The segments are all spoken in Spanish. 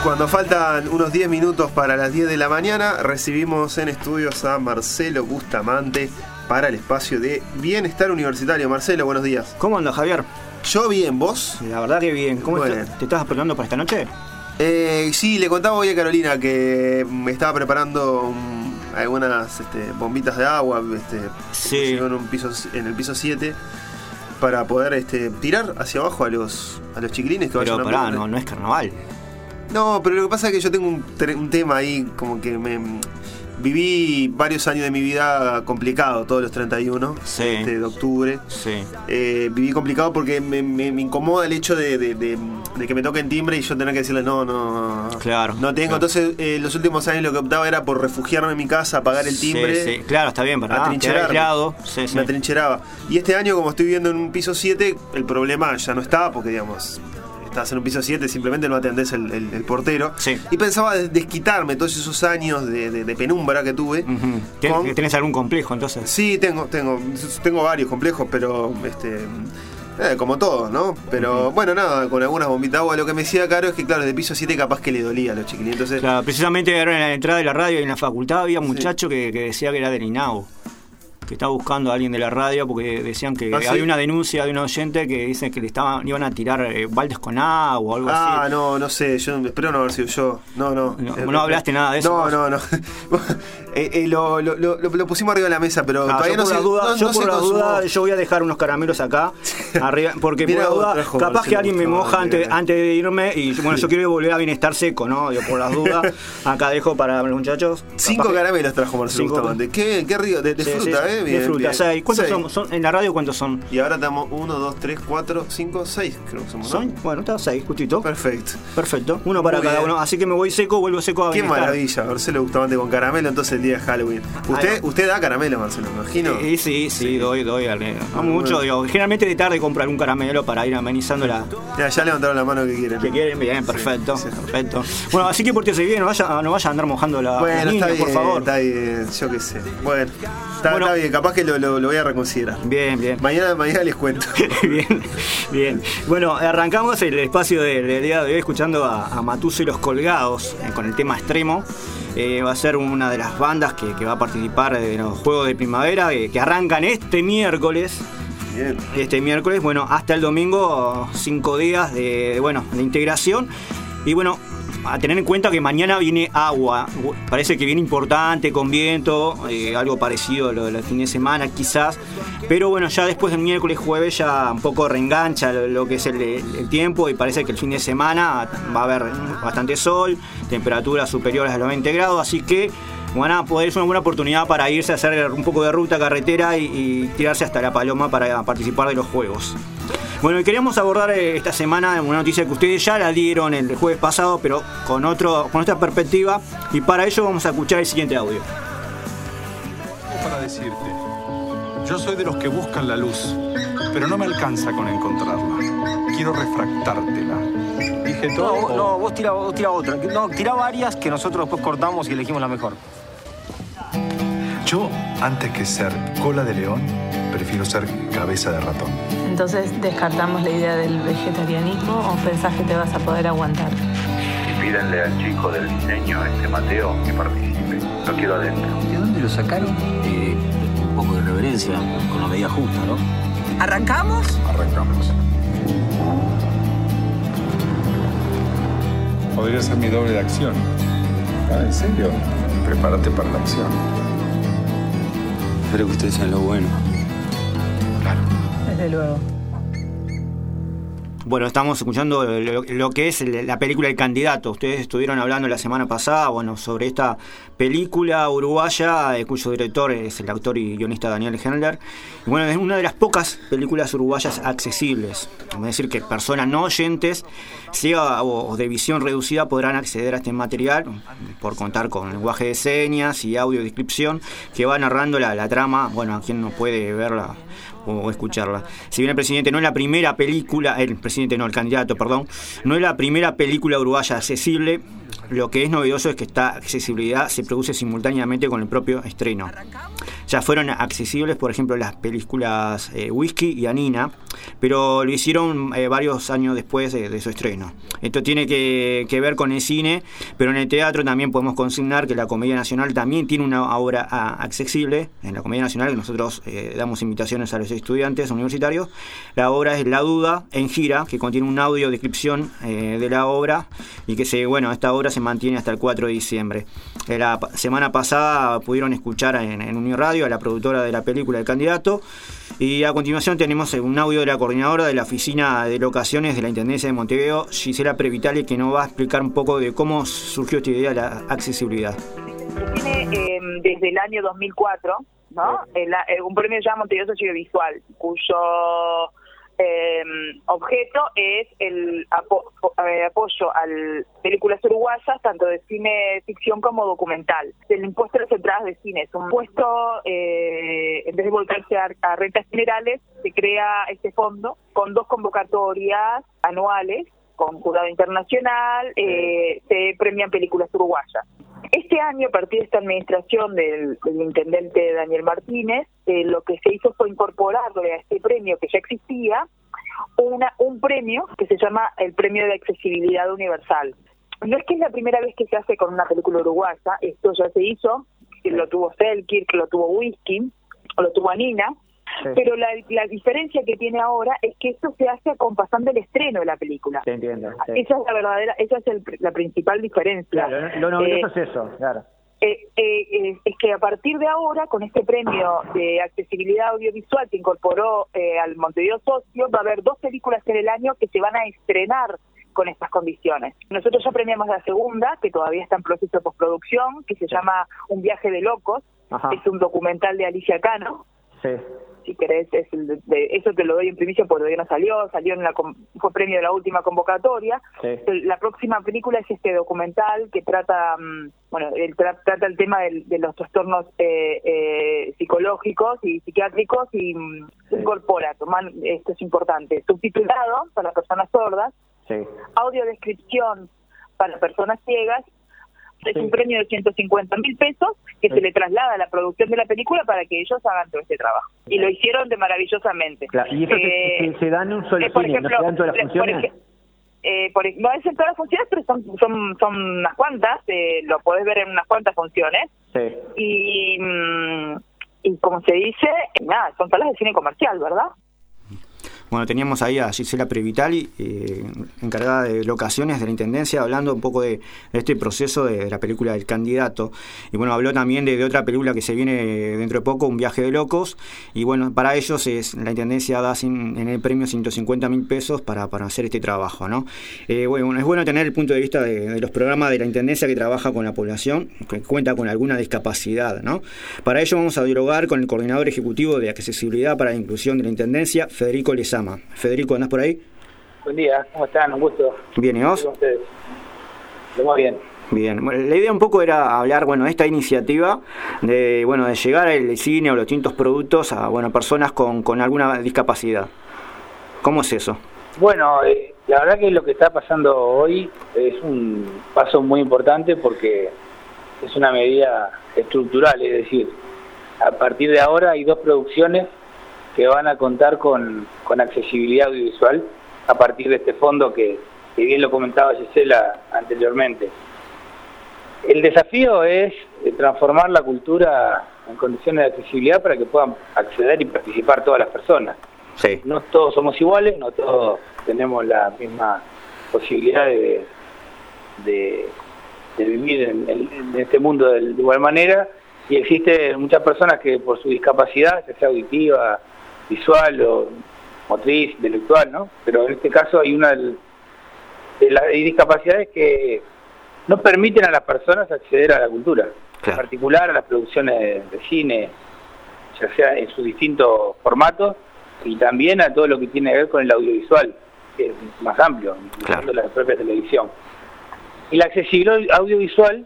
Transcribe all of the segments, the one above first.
Cuando faltan unos 10 minutos para las 10 de la mañana, recibimos en estudios a Marcelo Bustamante para el espacio de Bienestar Universitario. Marcelo, buenos días. ¿Cómo andas, Javier? Yo bien, ¿vos? La verdad que bien. ¿Cómo Bueno. te estás preparando para esta noche? Sí, le contaba hoy a Carolina que me estaba preparando algunas bombitas de agua Sí. en el piso 7 para poder tirar hacia abajo a los chiquilines que Pero vayan pará, a no es carnaval. No, pero lo que pasa es que yo tengo un tema ahí, como que viví varios años de mi vida complicado, todos los 31 Sí. de octubre. Sí. Viví complicado porque me incomoda el hecho de que me toquen timbre y yo tener que decirles no. Claro. No tengo. Claro. Entonces, los últimos años lo que optaba era por refugiarme en mi casa, apagar el timbre. Sí, sí. Claro, está bien, ¿verdad? Atrincherarme. Aislado. Sí, sí. Me atrincheraba. Y este año, como estoy viviendo en un piso 7, el problema ya no estaba porque, digamos, estás en un piso 7, simplemente no atendés el portero. Sí. Y pensaba desquitarme todos esos años de penumbra que tuve. Uh-huh. ¿Tenés algún complejo entonces? Sí, tengo varios complejos, pero como todos, ¿no? Pero bueno, nada, con algunas bombitas de agua. Lo que me decía Caro es que, claro, de piso 7 capaz que le dolía a los chiquilines. Entonces, Claro, precisamente ahora en la entrada de la radio y en la facultad había un muchacho que decía que era del INAU, que estaba buscando a alguien de la radio porque decían que ¿sí? había una denuncia de un oyente que dicen que iban a tirar baldes con agua o algo así. no sé, yo espero no haber sido yo. No hablaste nada de eso. No. Lo pusimos arriba de la mesa, pero todavía no sé. Yo voy a dejar unos caramelos acá arriba, porque Mirá, por la duda, trajo capaz que alguien me moja Bustamante. antes de irme y bueno, yo quiero volver a bienestar seco, ¿no? Digo, por las dudas, acá dejo para los muchachos. 5 caramelos trajo Marcelo 5. Bustamante. Qué rico, de Sí, fruta, sí, bien. de fruta, bien. 6. ¿Cuántos 6. son? En la radio, ¿cuántos son? Y ahora estamos 1, 2, 3, 4, 5, 6, creo que somos, ¿no? ¿Son? Bueno, está 6, justito. Perfecto. Perfecto. Uno para Muy cada bien. uno. Así que me voy seco, vuelvo seco a Qué bienestar. maravilla, Marcelo Bustamante con caramelo, entonces el día de Halloween. Usted da caramelo, Marcelo, me imagino. Sí, doy. No mucho, digo, generalmente de tarde compro algún caramelo para ir amenizando la... Ya levantaron la mano que quieren. Que quieren, bien, perfecto, Sí. perfecto. Bueno, así que pórtese bien, no vaya a andar mojando la Bueno, niña, está bien, por favor. está bien, yo qué sé. Bueno, está bien, capaz que lo voy a reconsiderar. Bien. Mañana les cuento. bien. Bueno, arrancamos el espacio del día de hoy escuchando a Matuso y los Colgados con el tema Extremo. Va a ser una de las bandas que va a participar de los Juegos de Primavera que arrancan este miércoles. Bien. Este miércoles, bueno, hasta el domingo, 5 días de integración. Y bueno, a tener en cuenta que mañana viene agua. Parece que viene importante, con viento, algo parecido a lo del fin de semana quizás. Pero bueno, ya después del miércoles, jueves ya un poco reengancha lo que es el tiempo y parece que el fin de semana va a haber bastante sol, temperaturas superiores a los 20 grados, así que van a poder, es una buena oportunidad para irse a hacer un poco de ruta carretera y tirarse hasta La Paloma para participar de los juegos. Bueno, y queríamos abordar esta semana una noticia que ustedes ya la dieron el jueves pasado, pero con otra perspectiva, y para ello vamos a escuchar el siguiente audio. Para decirte, yo soy de los que buscan la luz, pero no me alcanza con encontrarla. Quiero refractártela. ¿Dije todo? No, vos tira otra. No, tira varias que nosotros después cortamos y elegimos la mejor. Yo, antes que ser cola de león, prefiero ser cabeza de ratón. Entonces, ¿descartamos la idea del vegetarianismo o pensás que te vas a poder aguantar? Y pídanle al chico del diseño, Mateo, que participe. Lo quiero adentro. ¿De dónde lo sacaron? Un poco de reverencia, con la medida justa, ¿no? ¿Arrancamos? Arrancamos. Podría ser mi doble de acción. ¿En serio? Prepárate para la acción. Espero que ustedes sean lo bueno. Claro. Desde luego. Bueno, estamos escuchando lo que es la película El Candidato. Ustedes estuvieron hablando la semana pasada, bueno, sobre esta película uruguaya cuyo director es el actor y guionista Daniel Hendler. Y bueno, es una de las pocas películas uruguayas accesibles. Es decir, que personas no oyentes, sea o de visión reducida, podrán acceder a este material por contar con lenguaje de señas y audiodescripción que va narrando la trama, bueno, a quien no puede verla o escucharla. Si bien el presidente no es la primera película, el candidato, no es la primera película uruguaya accesible, lo que es novedoso es que esta accesibilidad se produce simultáneamente con el propio estreno. Ya fueron accesibles, por ejemplo, las películas Whisky y Anina, pero lo hicieron varios años después de su estreno. Esto tiene que ver con el cine, pero en el teatro también podemos consignar que la Comedia Nacional también tiene una obra accesible. En la Comedia Nacional nosotros damos invitaciones a los estudiantes universitarios. La obra es La Duda en gira, que contiene un audio descripción de la obra y que esta obra se mantiene hasta el 4 de diciembre. La semana pasada pudieron escuchar en Uniradio a la productora de la película El Candidato, y a continuación tenemos un audio de la coordinadora de la Oficina de Locaciones de la Intendencia de Montevideo, Gisela Previtali, que nos va a explicar un poco de cómo surgió esta idea de la accesibilidad. Tiene desde el año 2004, ¿no? Un premio llamado Montevideo Audiovisual, cuyo objeto es el apoyo a películas uruguayas, tanto de cine ficción como documental. El impuesto de las entradas de cine es un impuesto, en vez de volcarse a rentas generales, se crea este fondo con 2 convocatorias anuales, con jurado internacional, se premian películas uruguayas. Este año, a partir de esta administración del intendente Daniel Martínez, lo que se hizo fue incorporarle a este premio que ya existía un premio que se llama el Premio de Accesibilidad Universal. No es que es la primera vez que se hace con una película uruguaya, esto ya se hizo, lo tuvo Selkirk, lo tuvo Whisky, o lo tuvo Anina, sí. Pero la diferencia que tiene ahora es que esto se hace acompasando el estreno de la película. Te entiendo. Sí. Esa es la verdadera, esa es la principal diferencia. Claro, lo novedoso es eso, claro. Es que a partir de ahora, con este premio de accesibilidad audiovisual que incorporó al Montevideo Socio, va a haber 2 películas en el año que se van a estrenar con estas condiciones. Nosotros ya premiamos la segunda, que todavía está en proceso de postproducción, que se llama Un viaje de locos. Ajá. Es un documental de Alicia Cano. Sí. Si querés, eso te lo doy en primicia porque todavía no salió fue premio de la última convocatoria. Sí. La próxima película es este documental que trata trata el tema de los trastornos psicológicos y psiquiátricos y incorpora, esto es importante, subtitulado para personas sordas, sí. Audiodescripción para personas ciegas. Es un premio de 150.000 pesos que se le traslada a la producción de la película para que ellos hagan todo este trabajo. Y lo hicieron de maravillosamente. Claro. ¿Y eso se da en un solo cine? ¿No se dan todas las funciones? No es en todas las funciones, pero son unas cuantas. Lo podés ver en unas cuantas funciones. Sí. Y como se dice, son salas de cine comercial, ¿verdad? Bueno, teníamos ahí a Gisela Previtali, encargada de locaciones de la Intendencia, hablando un poco de este proceso de la película El Candidato. Y bueno, habló también de otra película que se viene dentro de poco, Un viaje de locos. Y bueno, para ellos la Intendencia da en el premio 150.000 pesos para hacer este trabajo, ¿no? Bueno, es bueno tener el punto de vista de los programas de la Intendencia que trabaja con la población, que cuenta con alguna discapacidad, ¿no? Para ello vamos a dialogar con el coordinador ejecutivo de Accesibilidad para la Inclusión de la Intendencia, Federico Lezama. Federico, ¿andás por ahí? Buen día, ¿cómo están? Un gusto. Bien, ¿y vos? Muy bien. Bien, bueno, la idea un poco era hablar, de esta iniciativa de llegar al cine o los distintos productos a, personas con alguna discapacidad. ¿Cómo es eso? Bueno, la verdad que lo que está pasando hoy es un paso muy importante porque es una medida estructural, es decir, a partir de ahora hay 2 producciones que van a contar con accesibilidad audiovisual a partir de este fondo que bien lo comentaba Gisela anteriormente. El desafío es transformar la cultura en condiciones de accesibilidad para que puedan acceder y participar todas las personas. Sí. No todos somos iguales, no todos tenemos la misma posibilidad de vivir en este mundo de igual manera, y existen muchas personas que por su discapacidad, ya sea auditiva, visual o motriz, intelectual, ¿no? Pero en este caso hay hay discapacidades que no permiten a las personas acceder a la cultura, claro. En particular a las producciones de cine, ya sea en sus distintos formatos, y también a todo lo que tiene que ver con el audiovisual, que es más amplio, incluyendo la propia televisión. Y la accesibilidad audiovisual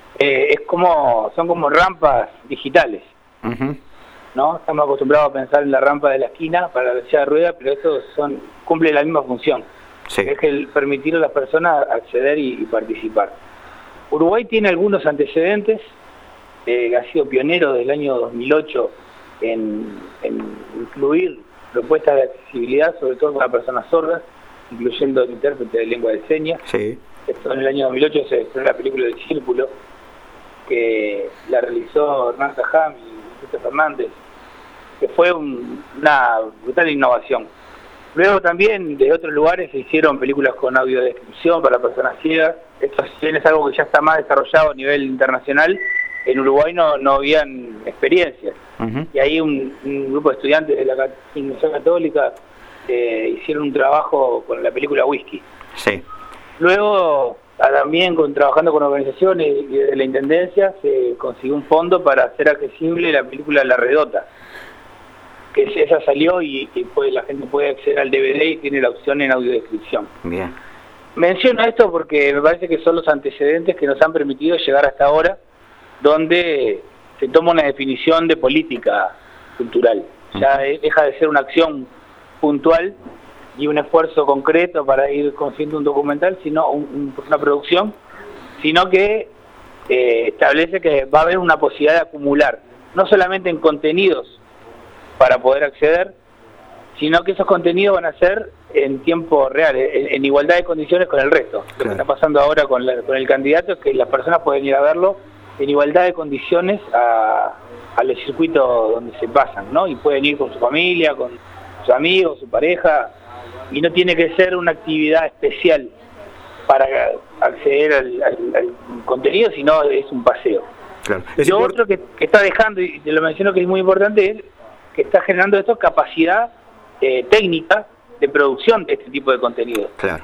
son como rampas digitales. Uh-huh. ¿No? Estamos acostumbrados a pensar en la rampa de la esquina para la silla de ruedas, pero estos cumplen la misma función, sí. Que es permitir a las personas acceder y participar. Uruguay tiene algunos antecedentes, ha sido pionero desde el año 2008 en incluir propuestas de accesibilidad, sobre todo para personas sordas, incluyendo el intérprete de lengua de señas. Sí. Esto en el año 2008 se estrenó la película del Círculo, que la realizó Hernán Tajam y Vicente Fernández, que fue una brutal innovación. Luego también de otros lugares se hicieron películas con audiodescripción para personas ciegas. Esto es algo que ya está más desarrollado a nivel internacional. En Uruguay no habían experiencias. Y ahí un grupo de estudiantes de la Universidad Católica hicieron un trabajo con la película Whisky. Sí. Luego, también trabajando con organizaciones y de la Intendencia, se consiguió un fondo para hacer accesible la película La Redota, que esa salió y la gente puede acceder al DVD y tiene la opción en audiodescripción. Bien. Menciono esto porque me parece que son los antecedentes que nos han permitido llegar hasta ahora, donde se toma una definición de política cultural. Ya deja de ser una acción puntual y un esfuerzo concreto para ir consiguiendo un documental, sino una producción, sino que establece que va a haber una posibilidad de acumular, no solamente en contenidos para poder acceder, sino que esos contenidos van a ser en tiempo real, en igualdad de condiciones con el resto. Claro. Lo que está pasando ahora con el candidato es que las personas pueden ir a verlo en igualdad de condiciones a los circuitos donde se pasan, ¿no? Y pueden ir con su familia, con sus amigos, su pareja, y no tiene que ser una actividad especial para acceder al contenido, sino es un paseo. Claro. Lo otro que está dejando, y te lo menciono que es muy importante, es que está generando esto capacidad técnica de producción de este tipo de contenido. Claro.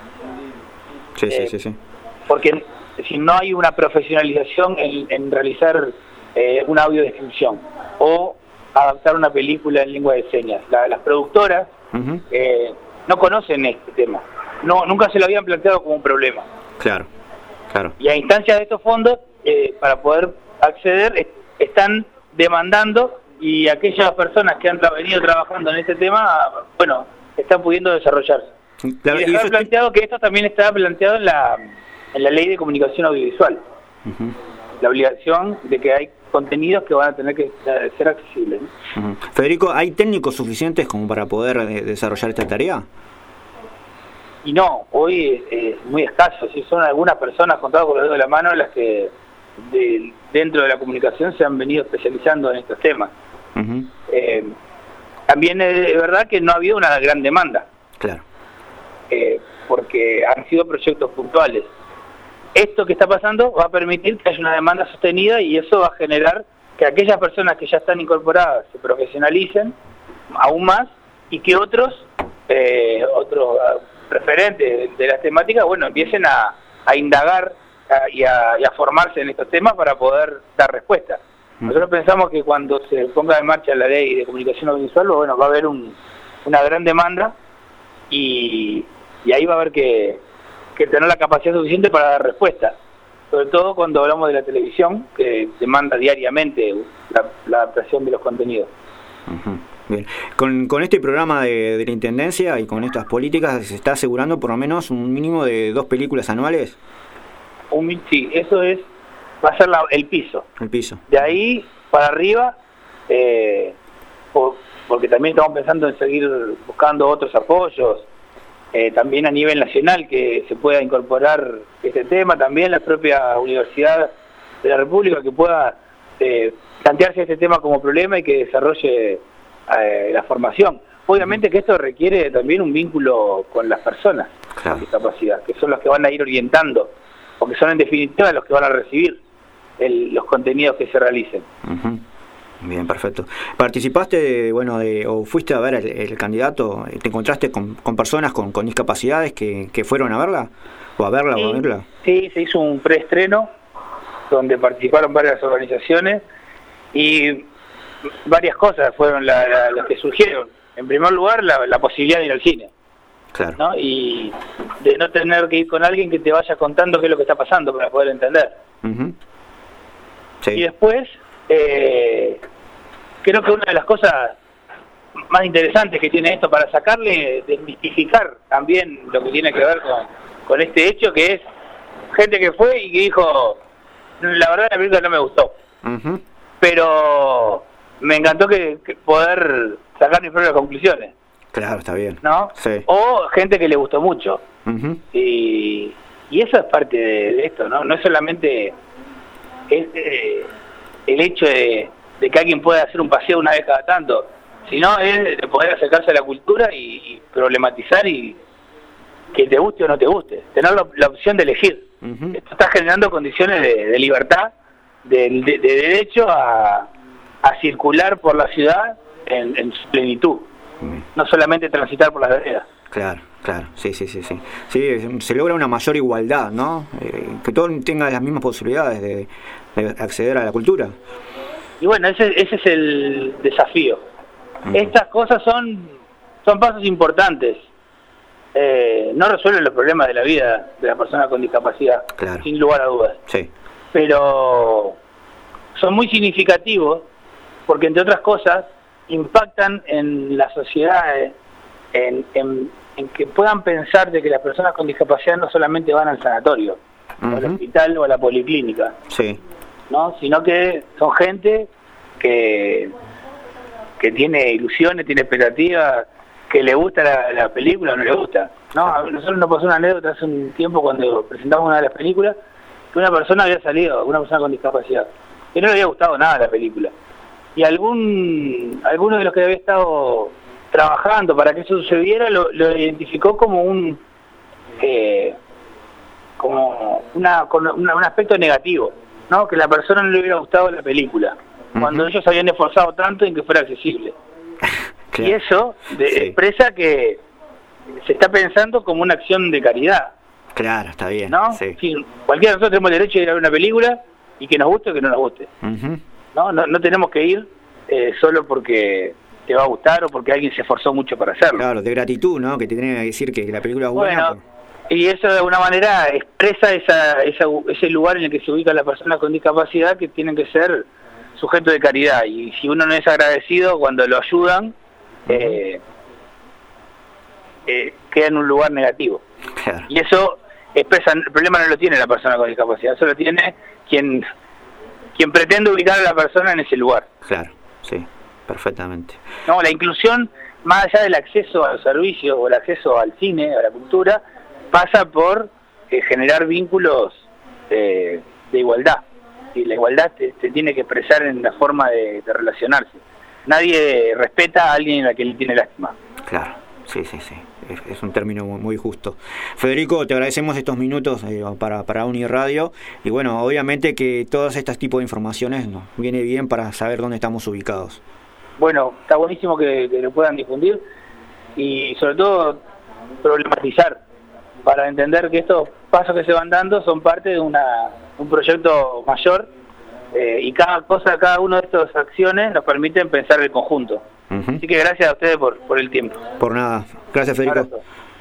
Sí. Porque si no hay una profesionalización en realizar una audiodescripción o adaptar una película en lengua de señas, las productoras no conocen este tema, nunca se lo habían planteado como un problema. Claro. Y a instancias de estos fondos, para poder acceder, están demandando, y aquellas personas que han venido trabajando en este tema, bueno, están pudiendo desarrollarse. Claro, y dejar planteado que esto también está planteado en la Ley de Comunicación Audiovisual. La obligación de que hay contenidos que van a tener que ser accesibles, ¿no? Federico, ¿hay técnicos suficientes como para poder desarrollar esta tarea? Y no, hoy es muy escaso. Sí, son algunas personas contadas con los dedos de la mano las que dentro de la comunicación se han venido especializando en estos temas. También es verdad que no ha habido una gran demanda. Claro. Porque han sido proyectos puntuales. Esto que está pasando va a permitir que haya una demanda sostenida, y eso va a generar que aquellas personas que ya están incorporadas se profesionalicen aún más, y que otros referentes de las temáticas, bueno, empiecen a indagar y a formarse en estos temas para poder dar respuesta. Nosotros pensamos que cuando se ponga en marcha la Ley de Comunicación Audiovisual, bueno, va a haber una gran demanda, y ahí va a haber que tener la capacidad suficiente para dar respuesta, sobre todo cuando hablamos de la televisión, que demanda diariamente la adaptación de los contenidos. Bien. Con este programa de la Intendencia y con estas políticas, ¿se está asegurando por lo menos un mínimo de 2 películas anuales? Sí, eso va a ser el piso. El piso. De ahí para arriba, porque también estamos pensando en seguir buscando otros apoyos, también a nivel nacional, que se pueda incorporar este tema, también la propia Universidad de la República que pueda plantearse este tema como problema y que desarrolle la formación. Obviamente que esto requiere también un vínculo con las personas con discapacidad, que son los que van a ir orientando, porque son en definitiva los que van a recibir los contenidos que se realicen. Bien, perfecto. ¿Participaste, o fuiste a ver el candidato? ¿Te encontraste con personas con discapacidades que fueron a verla? ¿O a verla o a verla? Sí, se hizo un preestreno donde participaron varias organizaciones y varias cosas fueron las que surgieron. En primer lugar, la posibilidad de ir al cine. Claro. ¿No? Y de no tener que ir con alguien que te vaya contando qué es lo que está pasando para poder entender. Sí. Y después, creo que una de las cosas más interesantes que tiene esto, para sacarle, desmistificar también lo que tiene que ver con este hecho, que es gente que fue y que dijo, la verdad la película no me gustó. Pero me encantó que poder sacar mis propias conclusiones. Claro, está bien. ¿No? Sí. O gente que le gustó mucho. Y eso es parte de esto, ¿no? No es solamente el hecho de que alguien pueda hacer un paseo una vez cada tanto, sino es de poder acercarse a la cultura y problematizar y que te guste o no te guste. Tener la opción de elegir. Esto está generando condiciones de libertad, de derecho a circular por la ciudad en su plenitud. No solamente transitar por las veredas. Claro, sí, se logra una mayor igualdad, ¿no? Que todos tengan las mismas posibilidades de acceder a la cultura. Y bueno, ese es el desafío. Estas cosas son pasos importantes. No resuelven los problemas de la vida de la persona con discapacidad, sin lugar a dudas. Sí. Pero son muy significativos porque, entre otras cosas, impactan en la sociedad, en que puedan pensar de que las personas con discapacidad no solamente van al sanatorio, o al hospital o a la policlínica, ¿no? Sino que son gente que tiene ilusiones, tiene expectativas, que le gusta la película o no le gusta, ¿no? A nosotros nos pasó una anécdota hace un tiempo cuando presentamos una de las películas, que una persona había salido, una persona con discapacidad, que no le había gustado nada la película. Y alguno de los que había estado trabajando para que eso sucediera lo identificó como un aspecto negativo, ¿no? Que la persona no le hubiera gustado la película, cuando ellos habían esforzado tanto en que fuera accesible. Claro. Y eso expresa que se está pensando como una acción de caridad. Claro, está bien. ¿No? Sí. Sí, cualquiera de nosotros tenemos el derecho de ir a ver una película y que nos guste o que no nos guste. No tenemos que ir solo porque te va a gustar o porque alguien se esforzó mucho para hacerlo. Claro, de gratitud, ¿no? Que te tienen que decir que la película es buena. Bueno, y eso de alguna manera expresa ese lugar en el que se ubica la persona con discapacidad, que tienen que ser sujetos de caridad. Y si uno no es agradecido cuando lo ayudan, queda en un lugar negativo. Claro. Y eso expresa, el problema no lo tiene la persona con discapacidad, eso lo tiene quien pretende ubicar a la persona en ese lugar. Claro, sí, perfectamente. No, la inclusión, más allá del acceso a los servicios o el acceso al cine, a la cultura, pasa por generar vínculos de igualdad. Y la igualdad te tiene que expresar en la forma de relacionarse. Nadie respeta a alguien a quien le tiene lástima. Claro, sí. Es un término muy justo. Federico, te agradecemos estos minutos para Uniradio. Y bueno, obviamente que todos estos tipos de informaciones nos viene bien para saber dónde estamos ubicados. Bueno, está buenísimo que lo puedan difundir y sobre todo problematizar para entender que estos pasos que se van dando son parte de un proyecto mayor, y cada una de estas acciones nos permiten pensar el conjunto. Así que gracias a ustedes por el tiempo. Por nada. Gracias, Federico.